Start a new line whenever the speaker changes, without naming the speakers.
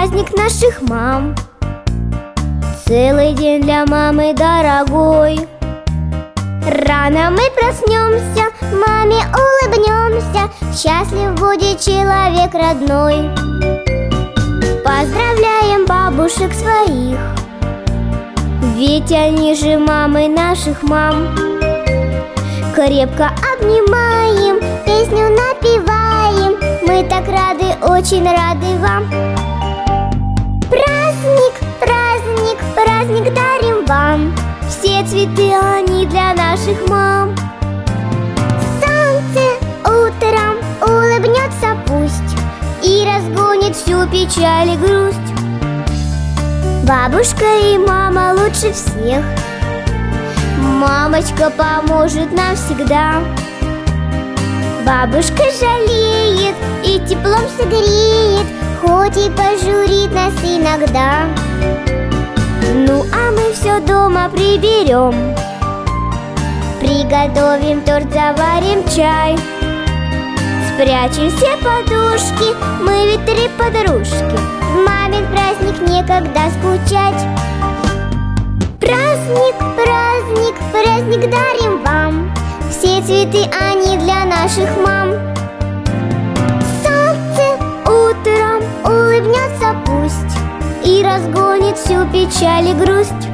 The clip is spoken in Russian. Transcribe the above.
праздник наших мам. Целый день для мамы дорогой. Рано мы проснемся, маме улыбнемся, счастлив будет человек родной. Поздравляем бабушек своих, ведь они же мамы наших мам. Крепко обнимаем, песню напеваем, мы так рады, очень рады вам. Праздник, праздник, праздник дарим вам, все цветы они для наших мам. Солнце утром улыбнется пусть и разгонит всю печаль и грусть. Бабушка и мама лучше всех, мамочка поможет нам всегда. Бабушка жалеет и теплом согреет, хоть и пожурит нас иногда. Ну а мы все дома приберем, приготовим торт, заварим чай, спрячем все подушки, мы ведь три подружки, в мамин праздник некогда скучать. Праздник, праздник, праздник дарим вам, все цветы они для наших мам. Солнце утром улыбнется пусть и разгонит всю печаль и грусть.